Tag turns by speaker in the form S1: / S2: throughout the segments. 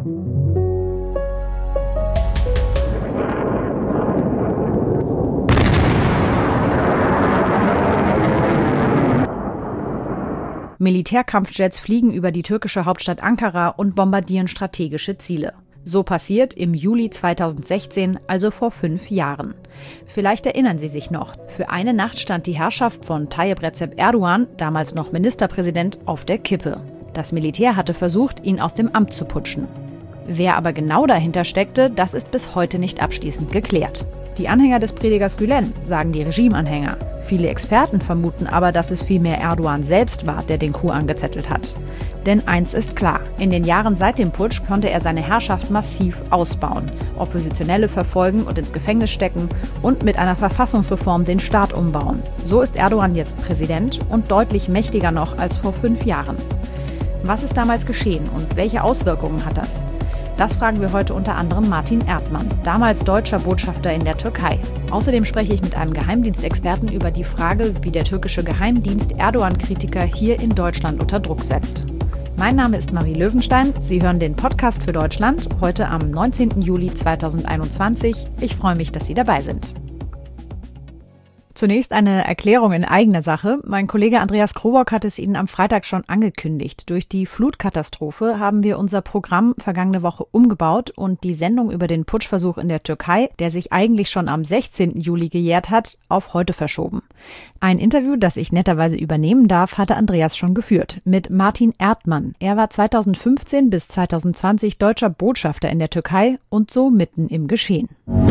S1: Militärkampfjets fliegen über die türkische Hauptstadt Ankara und bombardieren strategische Ziele. So passiert im Juli 2016, also vor 5 Jahren. Vielleicht erinnern Sie sich noch, für eine Nacht stand die Herrschaft von Tayyip Recep Erdogan, damals noch Ministerpräsident, auf der Kippe. Das Militär hatte versucht, ihn aus dem Amt zu putschen. Wer aber genau dahinter steckte, das ist bis heute nicht abschließend geklärt. Die Anhänger des Predigers Gülen, sagen die Regimeanhänger. Viele Experten vermuten aber, dass es vielmehr Erdogan selbst war, der den Coup angezettelt hat. Denn eins ist klar, in den Jahren seit dem Putsch konnte er seine Herrschaft massiv ausbauen, Oppositionelle verfolgen und ins Gefängnis stecken und mit einer Verfassungsreform den Staat umbauen. So ist Erdogan jetzt Präsident und deutlich mächtiger noch als vor 5 Jahren. Was ist damals geschehen und welche Auswirkungen hat das? Das fragen wir heute unter anderem Martin Erdmann, damals deutscher Botschafter in der Türkei. Außerdem spreche ich mit einem Geheimdienstexperten über die Frage, wie der türkische Geheimdienst Erdogan-Kritiker hier in Deutschland unter Druck setzt. Mein Name ist Marie Löwenstein. Sie hören den Podcast für Deutschland, heute am 19. Juli 2021. Ich freue mich, dass Sie dabei sind. Zunächst eine Erklärung in eigener Sache. Mein Kollege Andreas Krobock hat es Ihnen am Freitag schon angekündigt. Durch die Flutkatastrophe haben wir unser Programm vergangene Woche umgebaut und die Sendung über den Putschversuch in der Türkei, der sich eigentlich schon am 16. Juli gejährt hat, auf heute verschoben. Ein Interview, das ich netterweise übernehmen darf, hatte Andreas schon geführt mit Martin Erdmann. Er war 2015 bis 2020 deutscher Botschafter in der Türkei und so mitten im Geschehen.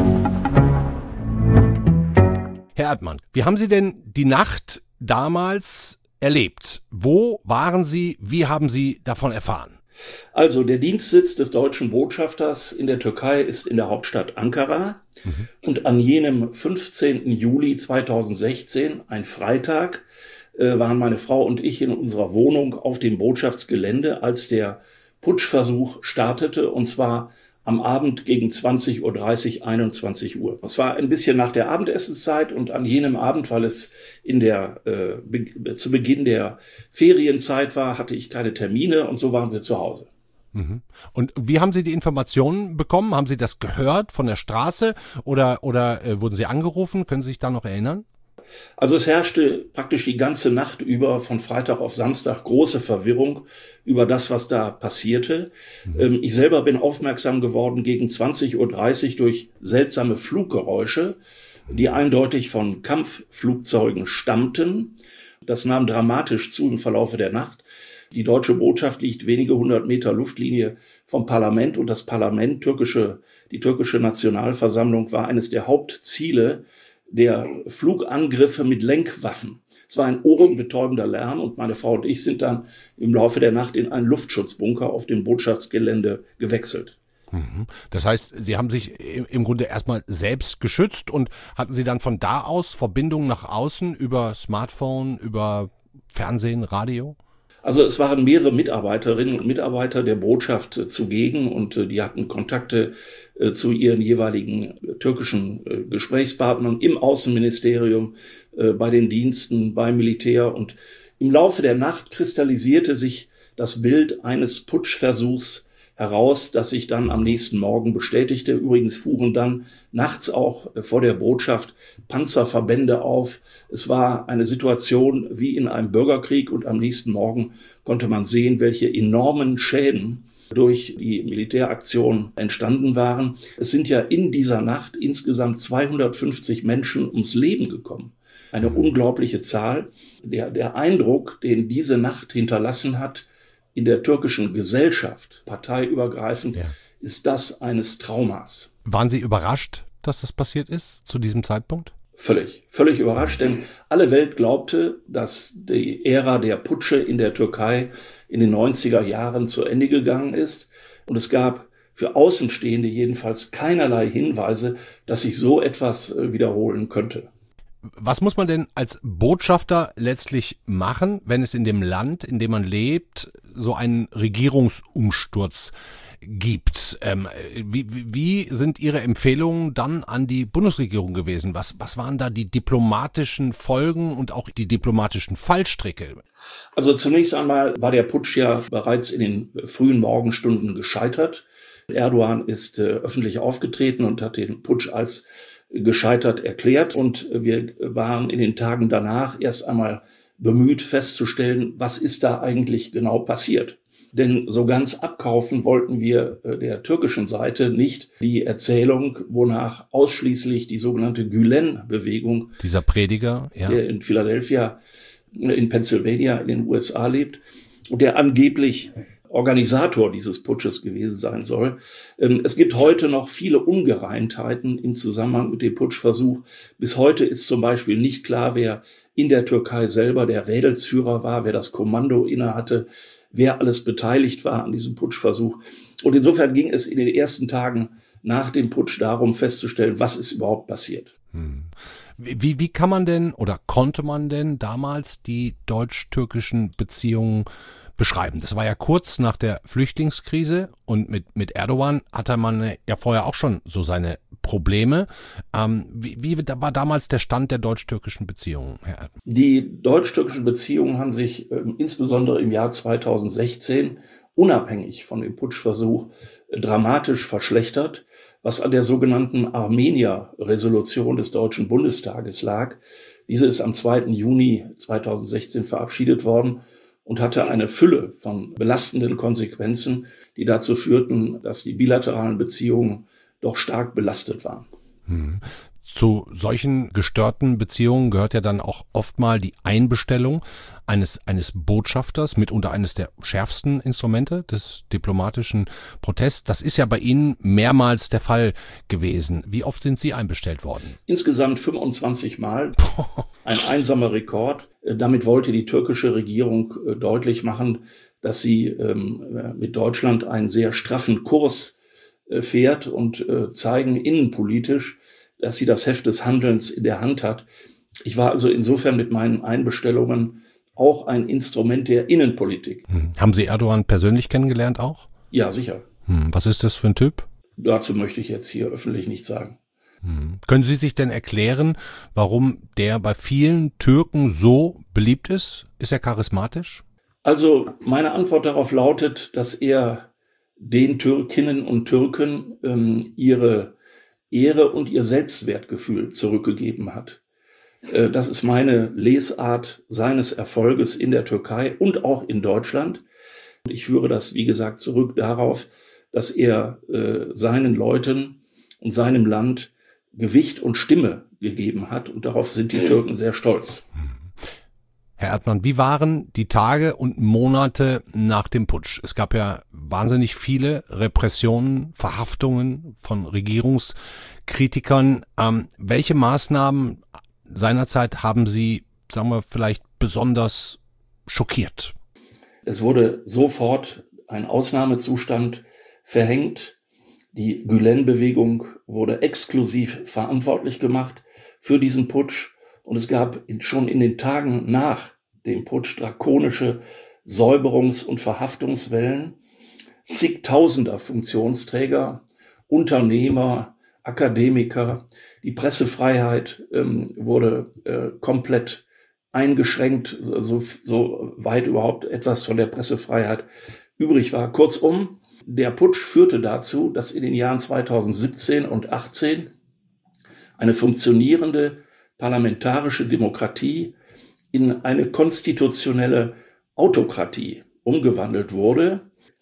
S2: Herr Erdmann, wie haben Sie denn die Nacht damals erlebt? Wo waren Sie? Wie haben Sie davon erfahren?
S3: Also der Dienstsitz des deutschen Botschafters in der Türkei ist in der Hauptstadt Ankara. Und an jenem 15. Juli 2016, ein Freitag, waren meine Frau und ich in unserer Wohnung auf dem Botschaftsgelände, als der Putschversuch startete, und zwar am Abend gegen 20:30 Uhr, 21 Uhr. Es war ein bisschen nach der Abendessenszeit und an jenem Abend, weil es zu Beginn der Ferienzeit war, hatte ich keine Termine und so waren wir zu Hause.
S2: Und wie haben Sie die Informationen bekommen? Haben Sie das gehört von der Straße oder wurden Sie angerufen? Können Sie sich da noch erinnern?
S3: Also es herrschte praktisch die ganze Nacht über, von Freitag auf Samstag, große Verwirrung über das, was da passierte. Ich selber bin aufmerksam geworden gegen 20:30 Uhr durch seltsame Fluggeräusche, die eindeutig von Kampfflugzeugen stammten. Das nahm dramatisch zu im Verlaufe der Nacht. Die deutsche Botschaft liegt wenige 100 Meter Luftlinie vom Parlament und das Parlament, die türkische Nationalversammlung, war eines der Hauptziele der Flugangriffe mit Lenkwaffen. Es war ein ohrenbetäubender Lärm und meine Frau und ich sind dann im Laufe der Nacht in einen Luftschutzbunker auf dem Botschaftsgelände gewechselt.
S2: Das heißt, Sie haben sich im Grunde erstmal selbst geschützt und hatten Sie dann von da aus Verbindungen nach außen über Smartphone, über Fernsehen, Radio?
S3: Also es waren mehrere Mitarbeiterinnen und Mitarbeiter der Botschaft zugegen und die hatten Kontakte zu ihren jeweiligen türkischen Gesprächspartnern im Außenministerium, bei den Diensten, beim Militär. Und im Laufe der Nacht kristallisierte sich das Bild eines Putschversuchs heraus, das sich dann am nächsten Morgen bestätigte. Übrigens fuhren dann nachts auch vor der Botschaft Panzerverbände auf. Es war eine Situation wie in einem Bürgerkrieg und am nächsten Morgen konnte man sehen, welche enormen Schäden durch die Militäraktion entstanden waren. Es sind ja in dieser Nacht insgesamt 250 Menschen ums Leben gekommen. Eine unglaubliche Zahl. Der Eindruck, den diese Nacht hinterlassen hat, in der türkischen Gesellschaft, parteiübergreifend, ist das eines Traumas.
S2: Waren Sie überrascht, dass das passiert ist zu diesem Zeitpunkt?
S3: Völlig überrascht, denn alle Welt glaubte, dass die Ära der Putsche in der Türkei in den 90er Jahren zu Ende gegangen ist. Und es gab für Außenstehende jedenfalls keinerlei Hinweise, dass sich so etwas wiederholen könnte.
S2: Was muss man denn als Botschafter letztlich machen, wenn es in dem Land, in dem man lebt, so einen Regierungsumsturz gibt. Wie sind Ihre Empfehlungen dann an die Bundesregierung gewesen? Was waren da die diplomatischen Folgen und auch die diplomatischen Fallstricke?
S3: Also zunächst einmal war der Putsch ja bereits in den frühen Morgenstunden gescheitert. Erdogan ist öffentlich aufgetreten und hat den Putsch als gescheitert erklärt. Und wir waren in den Tagen danach erst einmal bemüht festzustellen, was ist da eigentlich genau passiert. Denn so ganz abkaufen wollten wir der türkischen Seite nicht die Erzählung, wonach ausschließlich die sogenannte Gülen-Bewegung,
S2: dieser Prediger,
S3: der in Philadelphia, in Pennsylvania, in den USA lebt und der angeblich Organisator dieses Putsches gewesen sein soll. Es gibt heute noch viele Ungereimtheiten im Zusammenhang mit dem Putschversuch. Bis heute ist zum Beispiel nicht klar, wer in der Türkei selber der Rädelsführer war, wer das Kommando innehatte, wer alles beteiligt war an diesem Putschversuch. Und insofern ging es in den ersten Tagen nach dem Putsch darum festzustellen, was ist überhaupt passiert.
S2: Wie kann man denn oder konnte man denn damals die deutsch-türkischen Beziehungen beschreiben? Das war ja kurz nach der Flüchtlingskrise und mit Erdogan hatte man ja vorher auch schon so seine Probleme. Wie war damals der Stand der deutsch-türkischen Beziehungen, Herr Erdmann?
S3: Die deutsch-türkischen Beziehungen haben sich insbesondere im Jahr 2016 unabhängig von dem Putschversuch dramatisch verschlechtert, was an der sogenannten Armenier-Resolution des Deutschen Bundestages lag. Diese ist am 2. Juni 2016 verabschiedet worden und hatte eine Fülle von belastenden Konsequenzen, die dazu führten, dass die bilateralen Beziehungen doch stark belastet waren.
S2: Zu solchen gestörten Beziehungen gehört ja dann auch oft mal die Einbestellung eines Botschafters, mitunter eines der schärfsten Instrumente des diplomatischen Protests. Das ist ja bei Ihnen mehrmals der Fall gewesen. Wie oft sind Sie einbestellt worden?
S3: Insgesamt 25 Mal. Ein einsamer Rekord. Damit wollte die türkische Regierung deutlich machen, dass sie mit Deutschland einen sehr straffen Kurs fährt und zeigen innenpolitisch, dass sie das Heft des Handelns in der Hand hat. Ich war also insofern mit meinen Einbestellungen auch ein Instrument der Innenpolitik.
S2: Haben Sie Erdogan persönlich kennengelernt auch?
S3: Ja, sicher.
S2: Was ist das für ein Typ?
S3: Dazu möchte ich jetzt hier öffentlich nichts sagen.
S2: Können Sie sich denn erklären, warum der bei vielen Türken so beliebt ist? Ist er charismatisch?
S3: Also meine Antwort darauf lautet, dass er den Türkinnen und Türken ihre Ehre und ihr Selbstwertgefühl zurückgegeben hat. Das ist meine Lesart seines Erfolges in der Türkei und auch in Deutschland. Ich führe das, wie gesagt, zurück darauf, dass er seinen Leuten und seinem Land Gewicht und Stimme gegeben hat. Und darauf sind die Türken sehr stolz.
S2: Herr Erdmann, wie waren die Tage und Monate nach dem Putsch? Es gab ja wahnsinnig viele Repressionen, Verhaftungen von Regierungskritikern. Welche Maßnahmen seinerzeit haben Sie, sagen wir, vielleicht besonders schockiert?
S3: Es wurde sofort ein Ausnahmezustand verhängt. Die Gülen-Bewegung wurde exklusiv verantwortlich gemacht für diesen Putsch. Und es gab schon in den Tagen nach dem Putsch drakonische Säuberungs- und Verhaftungswellen. Zigtausender Funktionsträger, Unternehmer, Akademiker. Die Pressefreiheit wurde komplett eingeschränkt, so weit überhaupt etwas von der Pressefreiheit übrig war. Kurzum, der Putsch führte dazu, dass in den Jahren 2017 und 2018 eine funktionierende parlamentarische Demokratie in eine konstitutionelle Autokratie umgewandelt wurde.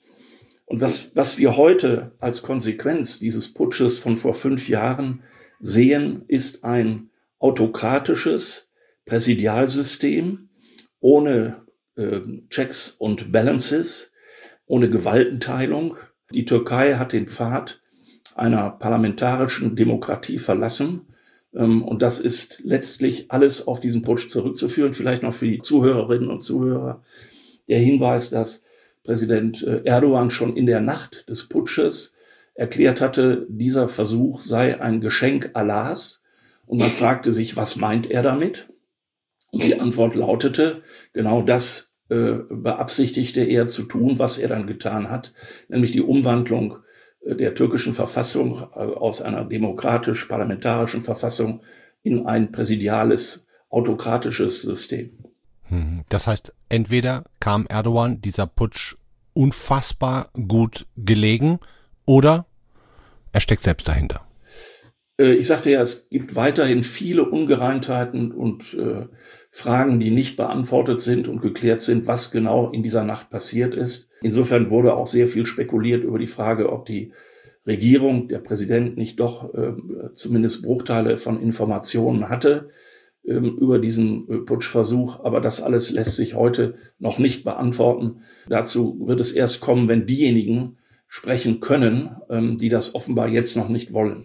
S3: Und was wir heute als Konsequenz dieses Putsches von vor 5 Jahren sehen, ist ein autokratisches Präsidialsystem ohne Checks und Balances, ohne Gewaltenteilung. Die Türkei hat den Pfad einer parlamentarischen Demokratie verlassen. Und das ist letztlich alles auf diesen Putsch zurückzuführen. Vielleicht noch für die Zuhörerinnen und Zuhörer der Hinweis, dass Präsident Erdogan schon in der Nacht des Putsches erklärt hatte, dieser Versuch sei ein Geschenk Allahs. Und man fragte sich, was meint er damit? Und die Antwort lautete, genau das beabsichtigte er zu tun, was er dann getan hat, nämlich die Umwandlung der türkischen Verfassung aus einer demokratisch-parlamentarischen Verfassung in ein präsidiales, autokratisches System.
S2: Das heißt, entweder kam Erdogan dieser Putsch unfassbar gut gelegen oder er steckt selbst dahinter.
S3: Ich sagte ja, es gibt weiterhin viele Ungereimtheiten und Fragen, die nicht beantwortet sind und geklärt sind, was genau in dieser Nacht passiert ist. Insofern wurde auch sehr viel spekuliert über die Frage, ob die Regierung, der Präsident nicht doch zumindest Bruchteile von Informationen hatte über diesen Putschversuch. Aber das alles lässt sich heute noch nicht beantworten. Dazu wird es erst kommen, wenn diejenigen sprechen können, die das offenbar jetzt noch nicht wollen.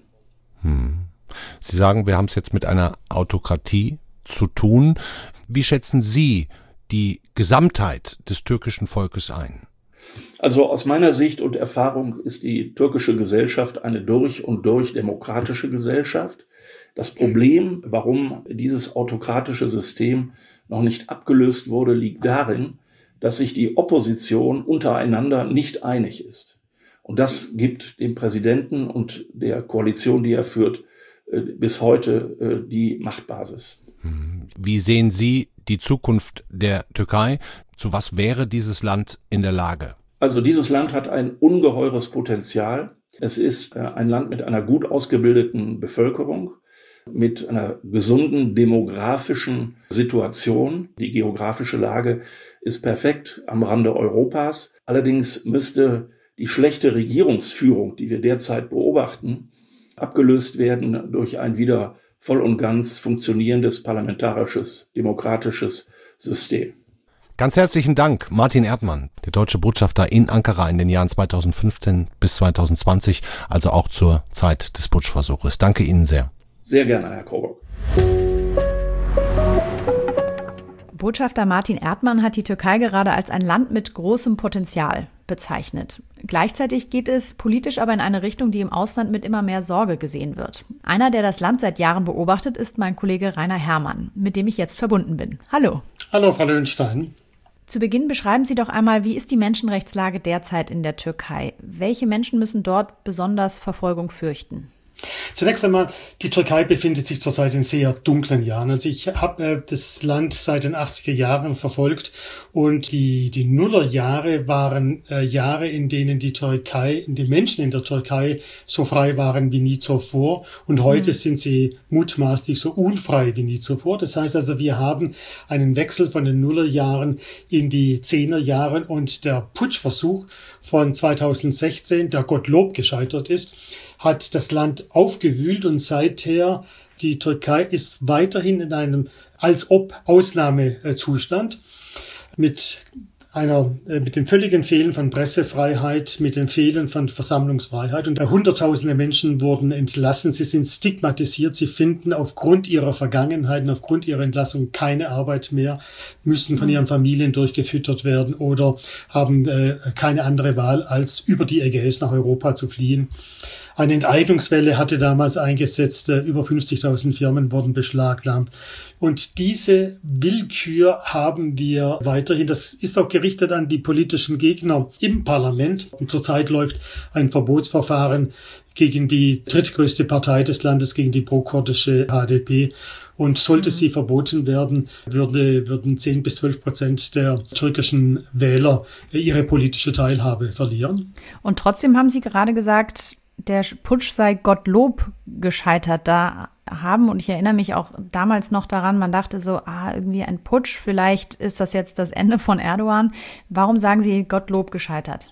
S2: Sie sagen, wir haben es jetzt mit einer Autokratie zu tun. Wie schätzen Sie die Gesamtheit des türkischen Volkes ein?
S3: Also aus meiner Sicht und Erfahrung ist die türkische Gesellschaft eine durch und durch demokratische Gesellschaft. Das Problem, warum dieses autokratische System noch nicht abgelöst wurde, liegt darin, dass sich die Opposition untereinander nicht einig ist. Und das gibt dem Präsidenten und der Koalition, die er führt, bis heute die Machtbasis.
S2: Wie sehen Sie die Zukunft der Türkei? Zu was wäre dieses Land in der Lage?
S3: Also dieses Land hat ein ungeheures Potenzial. Es ist ein Land mit einer gut ausgebildeten Bevölkerung, mit einer gesunden demografischen Situation. Die geografische Lage ist perfekt am Rande Europas. Allerdings müsste die schlechte Regierungsführung, die wir derzeit beobachten, abgelöst werden durch ein wieder voll und ganz funktionierendes parlamentarisches, demokratisches System.
S2: Ganz herzlichen Dank, Martin Erdmann, der deutsche Botschafter in Ankara in den Jahren 2015 bis 2020, also auch zur Zeit des Putschversuches. Danke Ihnen sehr.
S3: Sehr gerne, Herr Krobock.
S1: Botschafter Martin Erdmann hat die Türkei gerade als ein Land mit großem Potenzial bezeichnet. Gleichzeitig geht es politisch aber in eine Richtung, die im Ausland mit immer mehr Sorge gesehen wird. Einer, der das Land seit Jahren beobachtet, ist mein Kollege Rainer Herrmann, mit dem ich jetzt verbunden bin. Hallo.
S4: Hallo, Frau Löwenstein.
S1: Zu Beginn beschreiben Sie doch einmal, wie ist die Menschenrechtslage derzeit in der Türkei? Welche Menschen müssen dort besonders Verfolgung fürchten?
S4: Zunächst einmal, die Türkei befindet sich zurzeit in sehr dunklen Jahren. Also ich habe das Land seit den 80er Jahren verfolgt und die Nullerjahre waren Jahre, in denen die Menschen in der Türkei so frei waren wie nie zuvor und heute sind sie mutmaßlich so unfrei wie nie zuvor. Das heißt also, wir haben einen Wechsel von den Nullerjahren in die Zehnerjahren und der Putschversuch von 2016, der Gottlob gescheitert ist, hat das Land aufgewühlt und seither die Türkei ist weiterhin in einem als ob Ausnahmezustand mit dem völligen Fehlen von Pressefreiheit, mit dem Fehlen von Versammlungsfreiheit. Und Hunderttausende Menschen wurden entlassen. Sie sind stigmatisiert. Sie finden aufgrund ihrer Vergangenheit und aufgrund ihrer Entlassung keine Arbeit mehr, müssen von ihren Familien durchgefüttert werden oder haben keine andere Wahl, als über die Ägäis nach Europa zu fliehen. Eine Enteignungswelle hatte damals eingesetzt. Über 50.000 Firmen wurden beschlagnahmt. Und diese Willkür haben wir weiterhin. Das ist auch gerichtet an die politischen Gegner im Parlament. Und zurzeit läuft ein Verbotsverfahren gegen die drittgrößte Partei des Landes, gegen die pro-kurdische HDP. Und sollte sie verboten werden, würden 10-12% der türkischen Wähler ihre politische Teilhabe verlieren.
S1: Und trotzdem haben Sie gerade gesagt, der Putsch sei Gottlob gescheitert. Da haben, und ich erinnere mich auch damals noch daran, man dachte so, irgendwie ein Putsch, vielleicht ist das jetzt das Ende von Erdogan. Warum sagen Sie Gottlob gescheitert?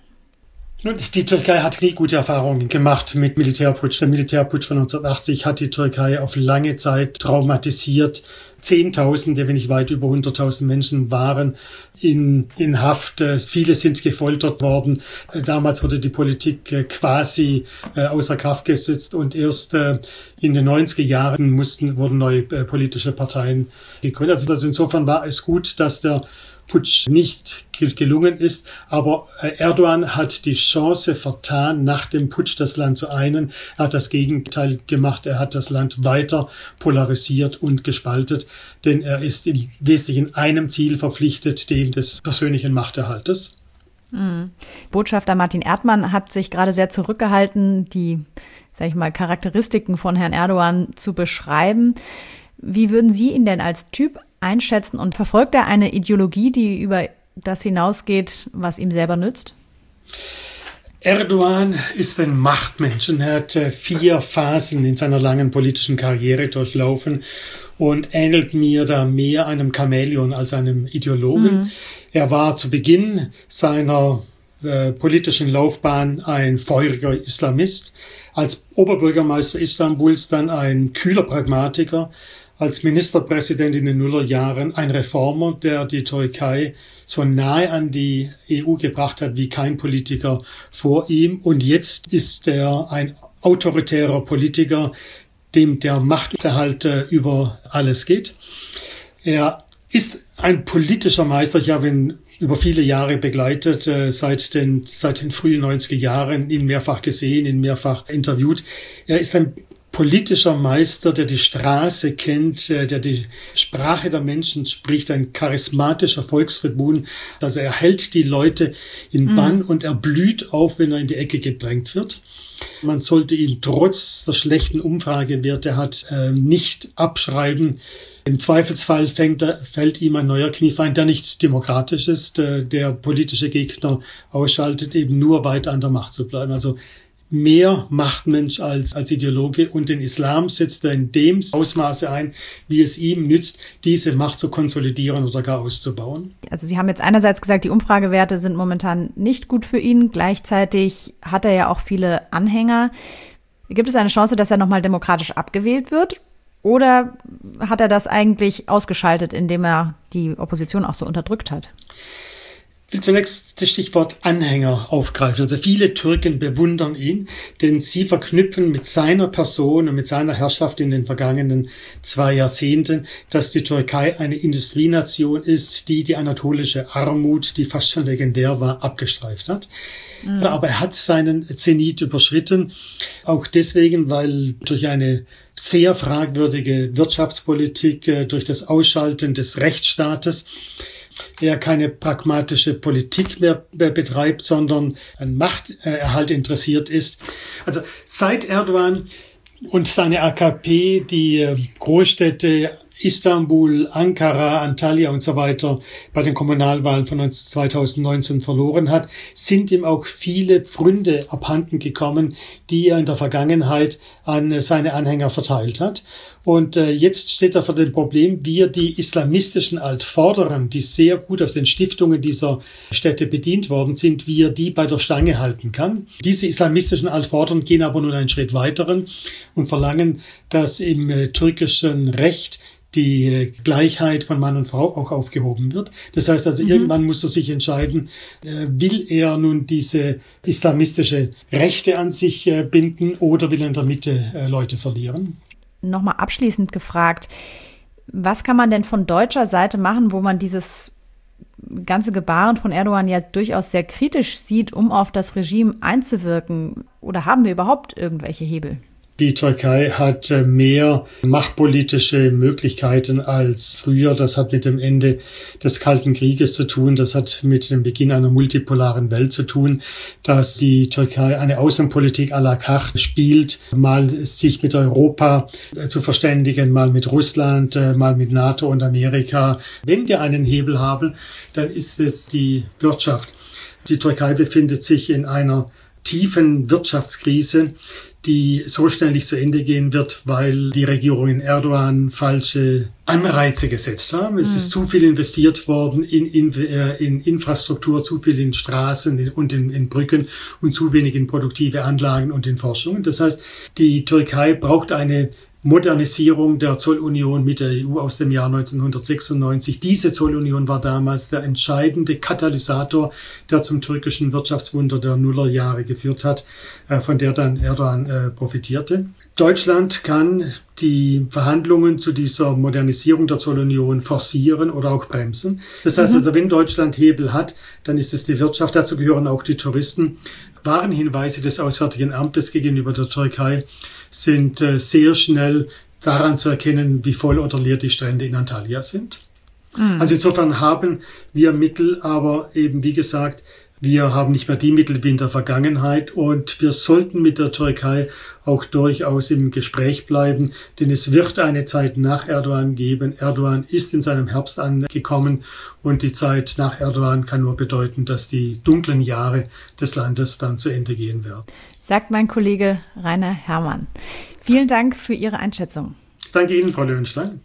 S4: Die Türkei hat nie gute Erfahrungen gemacht mit Militärputsch. Der Militärputsch von 1980 hat die Türkei auf lange Zeit traumatisiert. Zehntausende, wenn nicht weit über 100.000 Menschen waren in Haft. Viele sind gefoltert worden. Damals wurde die Politik quasi außer Kraft gesetzt und erst in den 90er Jahren wurden neue politische Parteien gegründet. Also insofern war es gut, dass der Putsch nicht gelungen ist. Aber Erdogan hat die Chance vertan, nach dem Putsch das Land zu einen. Er hat das Gegenteil gemacht. Er hat das Land weiter polarisiert und gespaltet, denn er ist im Wesentlichen einem Ziel verpflichtet, dem des persönlichen Machterhaltes.
S1: Botschafter Martin Erdmann hat sich gerade sehr zurückgehalten, die, sag ich mal, Charakteristiken von Herrn Erdogan zu beschreiben. Wie würden Sie ihn denn als Typ einschätzen und verfolgt er eine Ideologie, die über das hinausgeht, was ihm selber nützt?
S4: Erdogan ist ein Machtmensch und er hat 4 Phasen in seiner langen politischen Karriere durchlaufen und ähnelt mir da mehr einem Chamäleon als einem Ideologen. Er war zu Beginn seiner politischen Laufbahn ein feuriger Islamist, als Oberbürgermeister Istanbuls dann ein kühler Pragmatiker, als Ministerpräsident in den Nullerjahren ein Reformer, der die Türkei so nahe an die EU gebracht hat wie kein Politiker vor ihm. Und jetzt ist er ein autoritärer Politiker, dem der Machterhalt über alles geht. Er ist ein politischer Meister. Ich habe ihn über viele Jahre begleitet, seit den frühen 90er Jahren, ihn mehrfach gesehen, ihn mehrfach interviewt. Er ist ein politischer Meister, der die Straße kennt, der die Sprache der Menschen spricht, ein charismatischer Volkstribun. Also er hält die Leute in Bann und er blüht auf, wenn er in die Ecke gedrängt wird. Man sollte ihn trotz der schlechten Umfragewerte hat nicht abschreiben. Im Zweifelsfall fällt ihm ein neuer Kniefeind, der nicht demokratisch ist, der politische Gegner ausschaltet, eben nur weiter an der Macht zu bleiben. Also mehr Machtmensch als Ideologe, und den Islam setzt er in dem Ausmaße ein, wie es ihm nützt, diese Macht zu konsolidieren oder gar auszubauen.
S1: Also Sie haben jetzt einerseits gesagt, die Umfragewerte sind momentan nicht gut für ihn. Gleichzeitig hat er ja auch viele Anhänger. Gibt es eine Chance, dass er nochmal demokratisch abgewählt wird? Oder hat er das eigentlich ausgeschaltet, indem er die Opposition auch so unterdrückt hat?
S4: Ich will zunächst das Stichwort Anhänger aufgreifen. Also viele Türken bewundern ihn, denn sie verknüpfen mit seiner Person und mit seiner Herrschaft in den vergangenen 2 Jahrzehnten, dass die Türkei eine Industrienation ist, die die anatolische Armut, die fast schon legendär war, abgestreift hat. Aber er hat seinen Zenit überschritten, auch deswegen, weil durch eine sehr fragwürdige Wirtschaftspolitik, durch das Ausschalten des Rechtsstaates, er keine pragmatische Politik mehr betreibt, sondern an Machterhalt interessiert ist. Also seit Erdogan und seine AKP die Großstädte Istanbul, Ankara, Antalya und so weiter bei den Kommunalwahlen von 2019 verloren hat, sind ihm auch viele Pfründe abhanden gekommen, die er in der Vergangenheit an seine Anhänger verteilt hat. Und jetzt steht er vor dem Problem, wie er die islamistischen Altvorderen, die sehr gut aus den Stiftungen dieser Städte bedient worden sind, wie er die bei der Stange halten kann. Diese islamistischen Altvorderen gehen aber nun einen Schritt weiteren und verlangen, dass im türkischen Recht die Gleichheit von Mann und Frau auch aufgehoben wird. Das heißt also, irgendwann muss er sich entscheiden, will er nun diese islamistische Rechte an sich binden oder will er in der Mitte Leute verlieren?
S1: Nochmal abschließend gefragt, was kann man denn von deutscher Seite machen, wo man dieses ganze Gebaren von Erdogan ja durchaus sehr kritisch sieht, um auf das Regime einzuwirken? Oder haben wir überhaupt irgendwelche Hebel?
S4: Die Türkei hat mehr machtpolitische Möglichkeiten als früher. Das hat mit dem Ende des Kalten Krieges zu tun. Das hat mit dem Beginn einer multipolaren Welt zu tun, dass die Türkei eine Außenpolitik à la carte spielt, mal sich mit Europa zu verständigen, mal mit Russland, mal mit NATO und Amerika. Wenn wir einen Hebel haben, dann ist es die Wirtschaft. Die Türkei befindet sich in einer tiefen Wirtschaftskrise, die so schnell nicht zu Ende gehen wird, weil die Regierung in Erdogan falsche Anreize gesetzt haben. Es ist zu viel investiert worden in Infrastruktur, zu viel in Straßen und in Brücken und zu wenig in produktive Anlagen und in Forschung. Das heißt, die Türkei braucht eine Modernisierung der Zollunion mit der EU aus dem Jahr 1996. Diese Zollunion war damals der entscheidende Katalysator, der zum türkischen Wirtschaftswunder der Nullerjahre geführt hat, von der dann Erdogan profitierte. Deutschland kann die Verhandlungen zu dieser Modernisierung der Zollunion forcieren oder auch bremsen. Das heißt also, wenn Deutschland Hebel hat, dann ist es die Wirtschaft, dazu gehören auch die Touristen. Warnhinweise des Auswärtigen Amtes gegenüber der Türkei sind sehr schnell daran zu erkennen, wie voll oder leer die Strände in Antalya sind. Also insofern haben wir Mittel, aber eben wie gesagt, wir haben nicht mehr die Mittel wie in der Vergangenheit und wir sollten mit der Türkei auch durchaus im Gespräch bleiben, denn es wird eine Zeit nach Erdogan geben. Erdogan ist in seinem Herbst angekommen und die Zeit nach Erdogan kann nur bedeuten, dass die dunklen Jahre des Landes dann zu Ende gehen werden.
S1: Sagt mein Kollege Rainer Herrmann. Vielen Dank für Ihre Einschätzung.
S4: Ich danke Ihnen, Frau Löwenstein.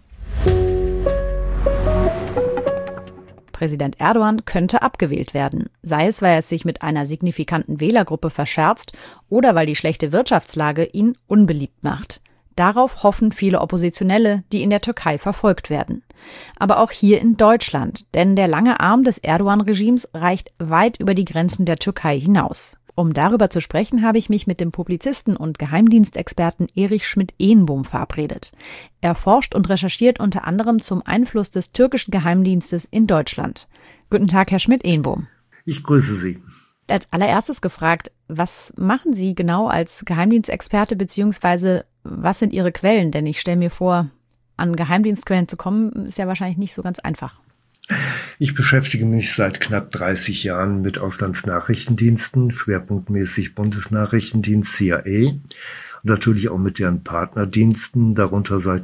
S1: Präsident Erdogan könnte abgewählt werden, sei es, weil er sich mit einer signifikanten Wählergruppe verscherzt oder weil die schlechte Wirtschaftslage ihn unbeliebt macht. Darauf hoffen viele Oppositionelle, die in der Türkei verfolgt werden. Aber auch hier in Deutschland, denn der lange Arm des Erdogan-Regimes reicht weit über die Grenzen der Türkei hinaus. Um darüber zu sprechen, habe ich mich mit dem Publizisten und Geheimdienstexperten Erich Schmidt-Ehnbohm verabredet. Er forscht und recherchiert unter anderem zum Einfluss des türkischen Geheimdienstes in Deutschland. Guten Tag, Herr Schmidt-Ehnbohm.
S5: Ich grüße Sie.
S1: Als allererstes gefragt, was machen Sie genau als Geheimdienstexperte, beziehungsweise was sind Ihre Quellen? Denn ich stelle mir vor, an Geheimdienstquellen zu kommen, ist ja wahrscheinlich nicht so ganz einfach.
S5: Ich beschäftige mich seit knapp 30 Jahren mit Auslandsnachrichtendiensten, schwerpunktmäßig Bundesnachrichtendienst, CIA, und natürlich auch mit deren Partnerdiensten, darunter seit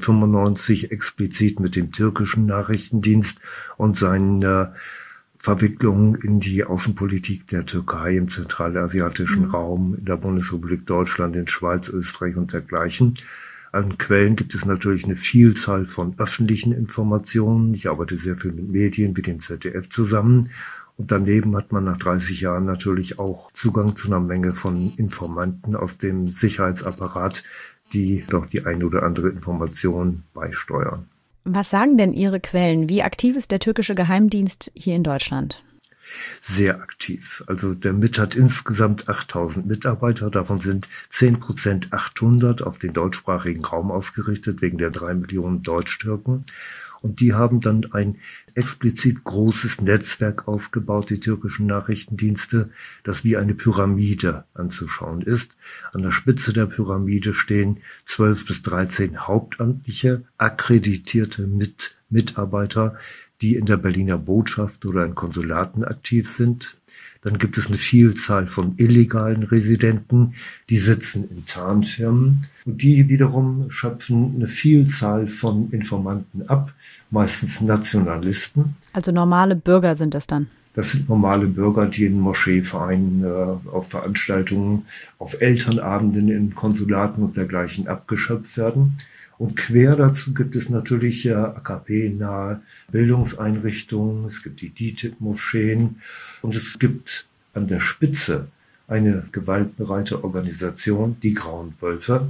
S5: 1995 explizit mit dem türkischen Nachrichtendienst und seinen Verwicklungen in die Außenpolitik der Türkei im zentralasiatischen Raum, in der Bundesrepublik Deutschland, in Schweiz, Österreich und dergleichen. An Quellen gibt es natürlich eine Vielzahl von öffentlichen Informationen. Ich arbeite sehr viel mit Medien wie dem ZDF zusammen. Und daneben hat man nach 30 Jahren natürlich auch Zugang zu einer Menge von Informanten aus dem Sicherheitsapparat, die doch die eine oder andere Information beisteuern.
S1: Was sagen denn Ihre Quellen? Wie aktiv ist der türkische Geheimdienst hier in Deutschland?
S5: Sehr aktiv. Also der MIT hat insgesamt 8000 Mitarbeiter, davon sind 10% 800 auf den deutschsprachigen Raum ausgerichtet, wegen der 3 Millionen Deutsch-Türken. Und die haben dann ein explizit großes Netzwerk aufgebaut, die türkischen Nachrichtendienste, das wie eine Pyramide anzuschauen ist. An der Spitze der Pyramide stehen 12 bis 13 hauptamtliche, akkreditierte Mitarbeiter, die in der Berliner Botschaft oder in Konsulaten aktiv sind. Dann gibt es eine Vielzahl von illegalen Residenten, die sitzen in Tarnfirmen und die wiederum schöpfen eine Vielzahl von Informanten ab, meistens Nationalisten.
S1: Also normale Bürger sind das dann?
S5: Das sind normale Bürger, die in Moscheevereinen, auf Veranstaltungen, auf Elternabenden in Konsulaten und dergleichen abgeschöpft werden. Und quer dazu gibt es natürlich AKP-nahe Bildungseinrichtungen, es gibt die DİTİB-Moscheen und es gibt an der Spitze eine gewaltbereite Organisation, die Grauen Wölfe,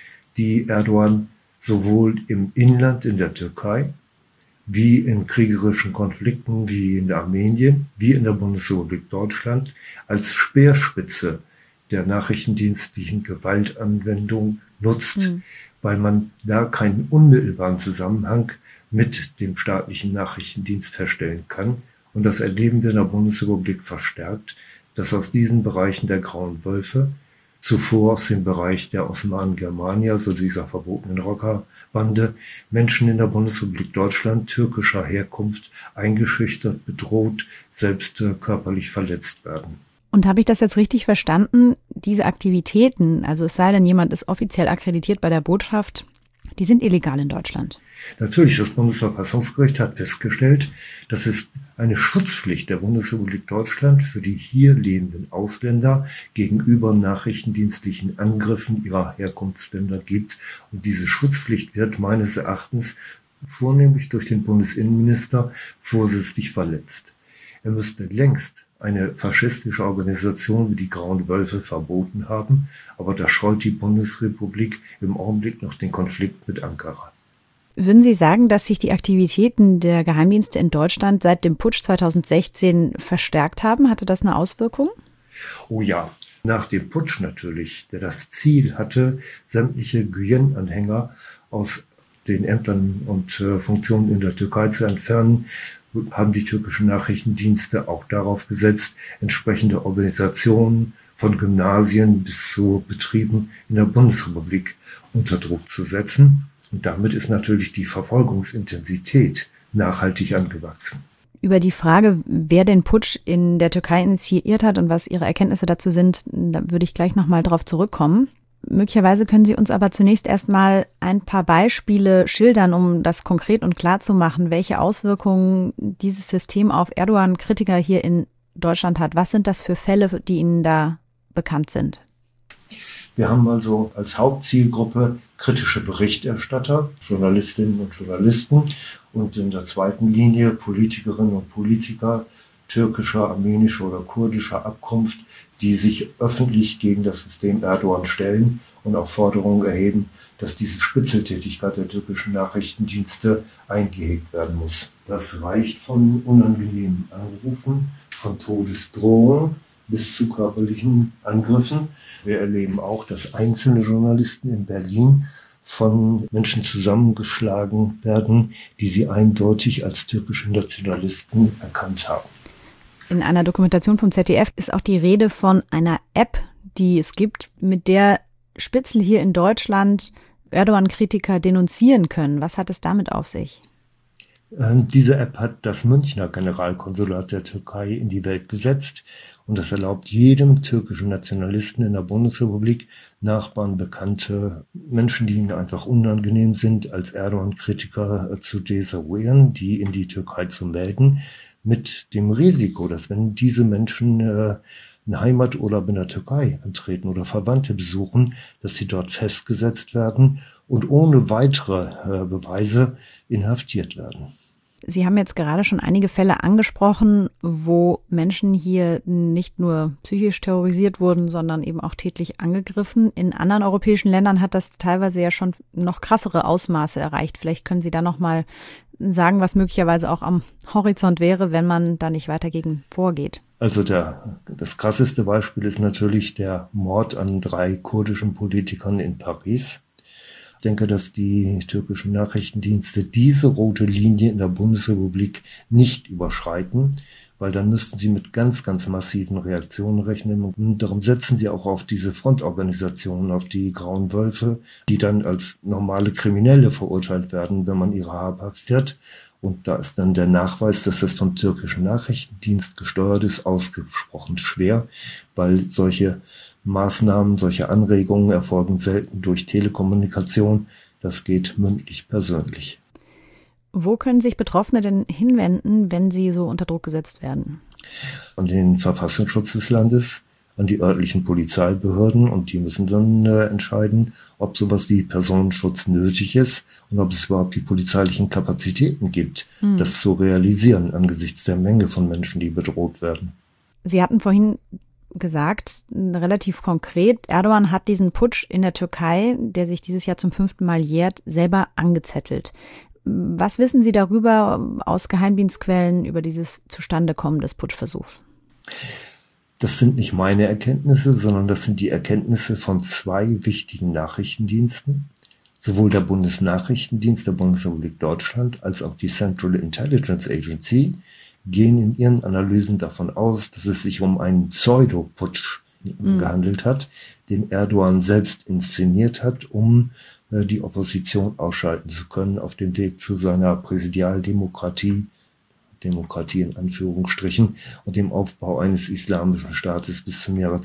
S5: die Erdogan sowohl im Inland in der Türkei wie in kriegerischen Konflikten wie in Armenien, wie in der Bundesrepublik Deutschland als Speerspitze der nachrichtendienstlichen Gewaltanwendung nutzt, weil man da keinen unmittelbaren Zusammenhang mit dem staatlichen Nachrichtendienst herstellen kann. Und das erleben wir in der Bundesrepublik verstärkt, dass aus diesen Bereichen der Grauen Wölfe, zuvor aus dem Bereich der Osmanen Germania, so dieser verbotenen Rockerbande, Menschen in der Bundesrepublik Deutschland türkischer Herkunft eingeschüchtert, bedroht, selbst körperlich verletzt werden.
S1: Und habe ich das jetzt richtig verstanden? Diese Aktivitäten, also es sei denn, jemand ist offiziell akkreditiert bei der Botschaft, die sind illegal in Deutschland.
S5: Natürlich, das Bundesverfassungsgericht hat festgestellt, dass es eine Schutzpflicht der Bundesrepublik Deutschland für die hier lebenden Ausländer gegenüber nachrichtendienstlichen Angriffen ihrer Herkunftsländer gibt. Und diese Schutzpflicht wird meines Erachtens vornehmlich durch den Bundesinnenminister vorsätzlich verletzt. Er müsste längst eine faschistische Organisation wie die Grauen Wölfe verboten haben, aber da scheut die Bundesrepublik im Augenblick noch den Konflikt mit Ankara.
S1: Würden Sie sagen, dass sich die Aktivitäten der Geheimdienste in Deutschland seit dem Putsch 2016 verstärkt haben? Hatte das eine Auswirkung?
S5: Oh ja, Nach dem Putsch natürlich, der das Ziel hatte, sämtliche Gülen-Anhänger aus den Ämtern und Funktionen in der Türkei zu entfernen, haben die türkischen Nachrichtendienste auch darauf gesetzt, entsprechende Organisationen von Gymnasien bis zu Betrieben in der Bundesrepublik unter Druck zu setzen. Und damit ist natürlich die Verfolgungsintensität nachhaltig angewachsen.
S1: Über die Frage, wer den Putsch in der Türkei initiiert hat und was Ihre Erkenntnisse dazu sind, da würde ich gleich nochmal drauf zurückkommen. Möglicherweise können Sie uns aber zunächst erstmal ein paar Beispiele schildern, um das konkret und klar zu machen, welche Auswirkungen dieses System auf Erdogan-Kritiker hier in Deutschland hat. Was sind das für Fälle, die Ihnen da bekannt sind?
S5: Wir haben also als Hauptzielgruppe kritische Berichterstatter, Journalistinnen und Journalisten und in der zweiten Linie Politikerinnen und Politiker türkischer, armenischer oder kurdischer Abkunft, die sich öffentlich gegen das System Erdogan stellen und auch Forderungen erheben, dass diese Spitzeltätigkeit der türkischen Nachrichtendienste eingehegt werden muss. Das reicht von unangenehmen Anrufen, von Todesdrohungen bis zu körperlichen Angriffen. Wir erleben auch, dass einzelne Journalisten in Berlin von Menschen zusammengeschlagen werden, die sie eindeutig als türkische Nationalisten erkannt haben.
S1: In einer Dokumentation vom ZDF ist auch die Rede von einer App, die es gibt, mit der Spitzel hier in Deutschland Erdogan-Kritiker denunzieren können. Was hat es damit auf sich?
S5: Diese App hat das Münchner Generalkonsulat der Türkei in die Welt gesetzt und das erlaubt jedem türkischen Nationalisten in der Bundesrepublik, Nachbarn, Bekannte, Menschen, die ihnen einfach unangenehm sind, als Erdogan-Kritiker zu desavouieren, die in die Türkei zu melden, mit dem Risiko, dass wenn diese Menschen einen Heimaturlaub in der Türkei antreten oder Verwandte besuchen, dass sie dort festgesetzt werden und ohne weitere Beweise inhaftiert werden.
S1: Sie haben jetzt gerade schon einige Fälle angesprochen, wo Menschen hier nicht nur psychisch terrorisiert wurden, sondern eben auch tätlich angegriffen. In anderen europäischen Ländern hat das teilweise ja schon noch krassere Ausmaße erreicht. Vielleicht können Sie da noch mal sagen, was möglicherweise auch am Horizont wäre, wenn man da nicht weiter gegen vorgeht.
S5: Also das krasseste Beispiel ist natürlich der Mord an 3 kurdischen Politikern in Paris. Ich denke, dass die türkischen Nachrichtendienste diese rote Linie in der Bundesrepublik nicht überschreiten, weil dann müssten sie mit ganz, ganz massiven Reaktionen rechnen. Und darum setzen sie auch auf diese Frontorganisationen, auf die Grauen Wölfe, die dann als normale Kriminelle verurteilt werden, wenn man ihre habhaft wird. Und da ist dann der Nachweis, dass das vom türkischen Nachrichtendienst gesteuert ist, ausgesprochen schwer, weil solche Maßnahmen, solche Anregungen erfolgen selten durch Telekommunikation. Das geht mündlich persönlich.
S1: Wo können sich Betroffene denn hinwenden, wenn sie so unter Druck gesetzt werden?
S5: An den Verfassungsschutz des Landes, an die örtlichen Polizeibehörden und die müssen dann entscheiden, ob sowas wie Personenschutz nötig ist und ob es überhaupt die polizeilichen Kapazitäten gibt, das zu realisieren angesichts der Menge von Menschen, die bedroht werden.
S1: Sie hatten vorhin gesagt, relativ konkret, Erdogan hat diesen Putsch in der Türkei, der sich dieses Jahr zum 5. Mal jährt, selber angezettelt. Was wissen Sie darüber aus Geheimdienstquellen über dieses Zustandekommen des Putschversuchs?
S5: Das sind nicht meine Erkenntnisse, sondern das sind die Erkenntnisse von 2 wichtigen Nachrichtendiensten. Sowohl der Bundesnachrichtendienst der Bundesrepublik Deutschland als auch die Central Intelligence Agency gehen in ihren Analysen davon aus, dass es sich um einen Pseudo-Putsch gehandelt hat, den Erdogan selbst inszeniert hat, um die Opposition ausschalten zu können auf dem Weg zu seiner Präsidialdemokratie, Demokratie in Anführungsstrichen, und dem Aufbau eines islamischen Staates bis zum Jahre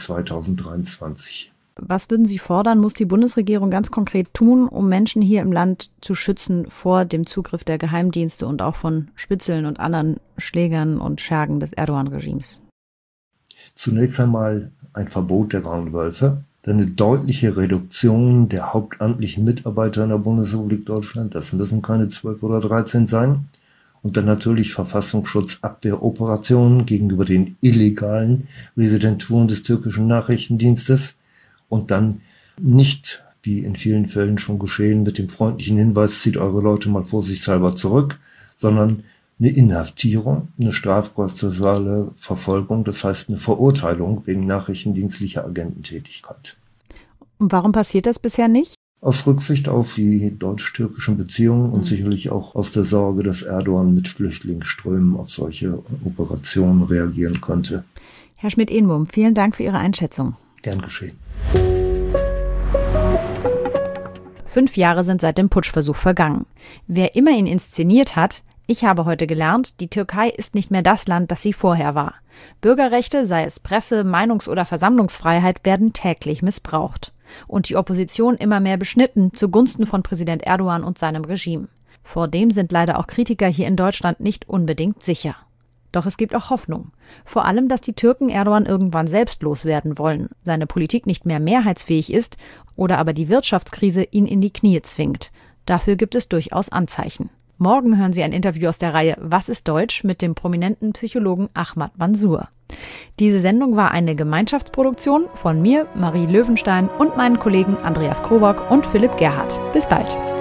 S5: 2023.
S1: Was würden Sie fordern, muss die Bundesregierung ganz konkret tun, um Menschen hier im Land zu schützen vor dem Zugriff der Geheimdienste und auch von Spitzeln und anderen Schlägern und Schergen des Erdogan-Regimes?
S5: Zunächst einmal ein Verbot der Grauen Wölfe, dann eine deutliche Reduktion der hauptamtlichen Mitarbeiter in der Bundesrepublik Deutschland, das müssen keine 12 oder 13 sein, und dann natürlich Verfassungsschutzabwehroperationen gegenüber den illegalen Residenturen des türkischen Nachrichtendienstes. Und dann nicht, wie in vielen Fällen schon geschehen, mit dem freundlichen Hinweis, zieht eure Leute mal vorsichtshalber zurück, sondern eine Inhaftierung, eine strafprozessuale Verfolgung, das heißt eine Verurteilung wegen nachrichtendienstlicher Agententätigkeit.
S1: Und warum passiert das bisher nicht?
S5: Aus Rücksicht auf die deutsch-türkischen Beziehungen und sicherlich auch aus der Sorge, dass Erdogan mit Flüchtlingsströmen auf solche Operationen reagieren könnte.
S1: Herr Schmidt-Ehnwurm, vielen Dank für Ihre Einschätzung.
S5: Gern geschehen.
S1: 5 Jahre sind seit dem Putschversuch vergangen. Wer immer ihn inszeniert hat, ich habe heute gelernt, die Türkei ist nicht mehr das Land, das sie vorher war. Bürgerrechte, sei es Presse-, Meinungs- oder Versammlungsfreiheit, werden täglich missbraucht. Und die Opposition immer mehr beschnitten zugunsten von Präsident Erdogan und seinem Regime. Vor dem sind leider auch Kritiker hier in Deutschland nicht unbedingt sicher. Doch es gibt auch Hoffnung. Vor allem, dass die Türken Erdogan irgendwann selbst loswerden wollen, seine Politik nicht mehr mehrheitsfähig ist oder aber die Wirtschaftskrise ihn in die Knie zwingt. Dafür gibt es durchaus Anzeichen. Morgen hören Sie ein Interview aus der Reihe Was ist Deutsch mit dem prominenten Psychologen Ahmad Mansour. Diese Sendung war eine Gemeinschaftsproduktion von mir, Marie Löwenstein und meinen Kollegen Andreas Krobock und Philipp Gerhardt. Bis bald.